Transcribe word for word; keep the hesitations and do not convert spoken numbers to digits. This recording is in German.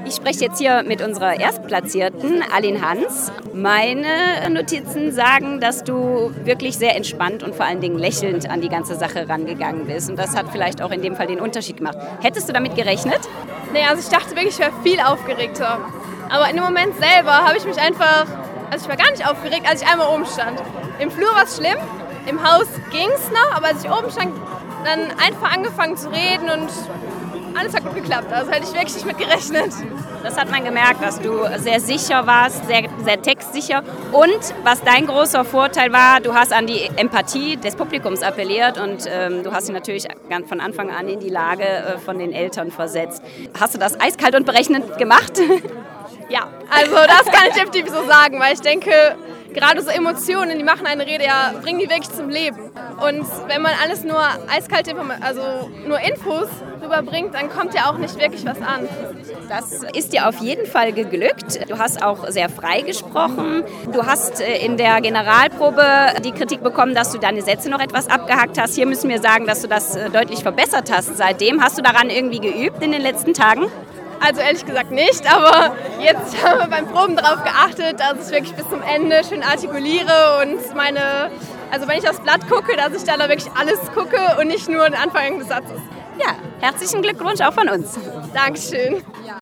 Ich spreche jetzt hier mit unserer Erstplatzierten, Aline Hans. Meine Notizen sagen, dass du wirklich sehr entspannt und vor allen Dingen lächelnd an die ganze Sache rangegangen bist. Und das hat vielleicht auch in dem Fall den Unterschied gemacht. Hättest du damit gerechnet? Nee, also ich dachte wirklich, ich wäre viel aufgeregter. Aber in dem Moment selber habe ich mich einfach, also ich war gar nicht aufgeregt, als ich einmal oben stand. Im Flur war es schlimm, im Haus ging es noch, aber als ich oben stand, dann einfach angefangen zu reden und alles hat gut geklappt. Also hätte ich wirklich nicht mit gerechnet. Das hat man gemerkt, dass du sehr sicher warst, sehr, sehr textsicher. Und was dein großer Vorteil war, du hast an die Empathie des Publikums appelliert und ähm, du hast sie natürlich von Anfang an in die Lage äh, von den Eltern versetzt. Hast du das eiskalt und berechnend gemacht? Ja, also das kann ich definitiv so sagen, weil ich denke, gerade so Emotionen, die machen eine Rede ja, bringen die wirklich zum Leben. Und wenn man alles nur eiskalt, also nur Infos rüberbringt, dann kommt ja auch nicht wirklich was an. Das ist dir auf jeden Fall geglückt. Du hast auch sehr frei gesprochen. Du hast in der Generalprobe die Kritik bekommen, dass du deine Sätze noch etwas abgehackt hast. Hier müssen wir sagen, dass du das deutlich verbessert hast seitdem. Hast du daran irgendwie geübt in den letzten Tagen? Also ehrlich gesagt nicht, aber jetzt haben wir beim Proben darauf geachtet, dass ich wirklich bis zum Ende schön artikuliere und meine, also wenn ich aufs Blatt gucke, dass ich dann da wirklich alles gucke und nicht nur den Anfang des Satzes. Ja, herzlichen Glückwunsch auch von uns. Dankeschön.